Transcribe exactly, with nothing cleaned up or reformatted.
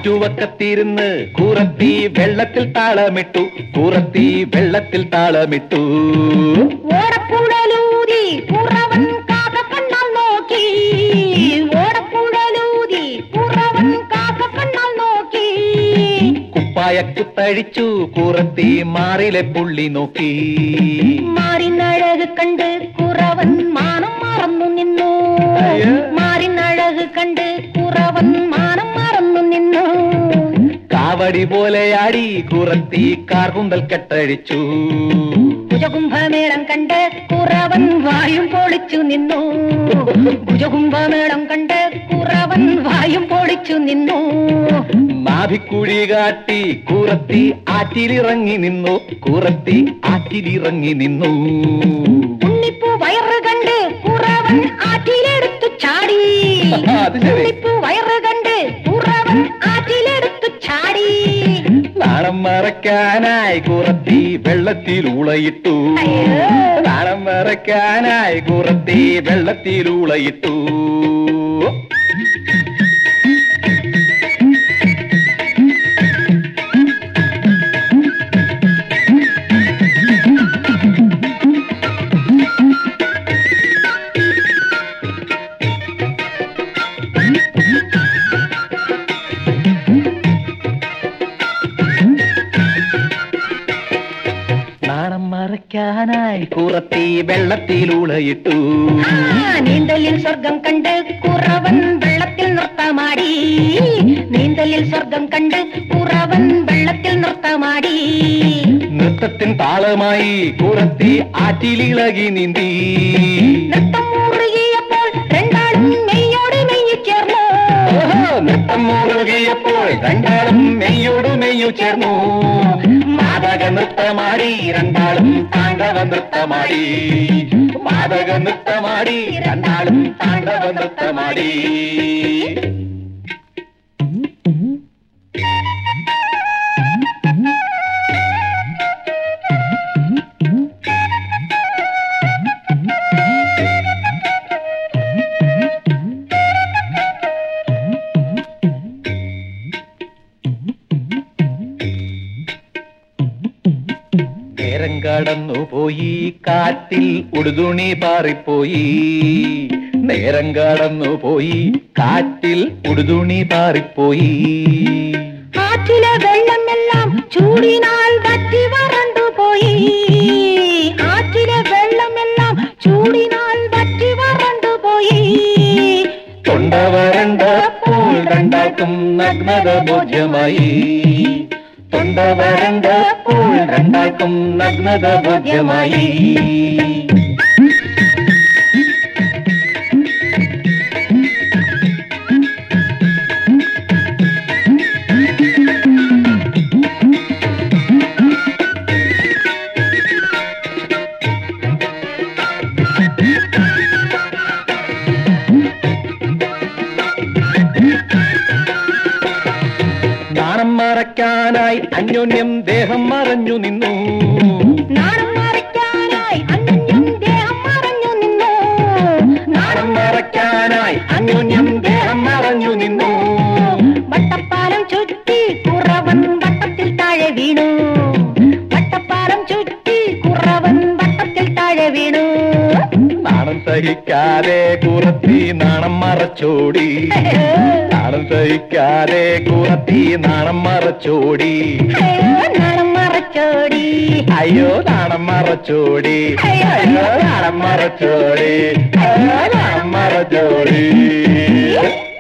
ആറ്റുവക്കത്തിരുന്ന് കൂറത്തി വെള്ളത്തിൽ താളമിട്ടു, കൂറത്തി വെള്ളത്തിൽ താളമിട്ടു. ഓടക്കുഴലൂതി കുറവൻ കാക്കക്കണ്ണാൽ നോക്കി, ഓടക്കുഴലൂതി കുറവൻ കാക്കക്കണ്ണാൽ നോക്കി. കുപ്പായ കുത്തഴിച്ചു കൂറത്തി മാറിലെ പുള്ളി നോക്കി. മാറിനഴക് കണ്ട് കുറവൻ മാനം മറന്നു നിന്നു, മാറിനഴക് കണ്ട് കുറവൻ മാനം മറന്നു നിന്നു. കാവടി പോലെയാടി കൂറത്തി കാർകുന്തൽ കെട്ടഴിച്ചു. ഭുജകുംഭമേളം കണ്ട് കുറവൻ വായും പൊളിച്ചു നിന്നു, ഭുജകുംഭമേളം കണ്ട് കുറവൻ വായും പൊളിച്ചു നിന്നു. നാഭിക്കുഴി കാട്ടി കൂറത്തി ആറ്റിലിറങ്ങി നിന്നു, കൂറത്തി ആറ്റിലിറങ്ങി നിന്നു. ഉണ്ണിപ്പൂ വയറ് കണ്ട് കുറവൻ ആറ്റിലെടുത്തു ചാടി, ഉണ്ണിപ്പൂ വയറ് കണ്ട് കുറവൻ ആറ്റിലെടുത്തു ചാടി. നാണം മറക്കാനായി കൂറത്തി വെള്ളത്തിൽ ഉളയിട്ടു, നാണം മറക്കാനായി കൂറത്തി വെള്ളത്തിൽ ഉളയിട്ടു. നാണം മറയ്ക്കാനായി കൂറത്തി വെള്ളത്തിലുളയിട്ടു. നീന്തലിൽ സ്വർഗം കണ്ട് കുറവൻ വെള്ളത്തിൽ നൃത്തമാടി, നീന്തലിൽ സ്വർഗം കണ്ട് കുറവൻ വെള്ളത്തിൽ നൃത്തമാടി. നൃത്തത്തിൻ താളമായി കൂറത്തി ആറ്റിലിളകി നീന്തി. നൃത്തം മുറുകിയപ്പോൾ രണ്ടാളും മെയ്യോട് മെയ്യു ചേർന്നു, നൃത്തം മുറുകിയപ്പോൾ രണ്ടാളും മെയ്യോട് മെയ്യു ചേർന്നു. മാതക നൃത്തമാടി രണ്ടാളും താണ്ഡവ നൃത്തമാടി, മാതക നൃത്തമാടി രണ്ടാളും താണ്ഡവ നൃത്തമാടി. നേരം കടന്നു പോയി കാറ്റിൽ ഉടുതുണി പാറിപ്പോയി, നേരം കടന്നു പോയി കാറ്റിൽ ഉടുതുണി പാറിപ്പോയി. ആറ്റിലെ വെള്ളമെല്ലാം ചൂടിനാൽ വറ്റി വരണ്ടു പോയി, ആറ്റിലെ വെള്ളമെല്ലാം ചൂടിനാൽ വറ്റി വരണ്ടു പോയി. തൊണ്ട വരണ്ടപ്പോൾ രണ്ടാൾക്കും നഗ്നത ബോധ്യമായി, തൊണ്ട വരണ്ടപ്പോൾ രണ്ടാൾക്കും നഗ്നത ബോധ്യമായി. നാണം മറയ്ക്കാനായി അന്യോന്യം ദേഹം മറഞ്ഞു നിന്നു, നാണം മറയ്ക്കാനായി അന്യോന്യം ദേഹം മറഞ്ഞു നിന്നു, നാണം മറയ്ക്കാനായി അന്യോന്യം ദേഹം മറഞ്ഞു നിന്നു. വട്ടപ്പാലം ചുറ്റി കുറവൻ വട്ടത്തിൽ താഴെ വീണു, വട്ടപ്പാലം ചുറ്റി കുറവൻ വട്ടത്തിൽ താഴെ വീണു. നാണം സഹിക്കാതെ കൂറത്തി നാണം മറച്ചോടി, നാണം സഹിക്കാതെ കൂറത്തി നാണം മറച്ചോടി. നാണം മറച്ചോടി, അയ്യോ നാണം മറച്ചോടി, അയ്യോ നാണം മറച്ചോടി, അയ്യോ നാണം മറച്ചോടി.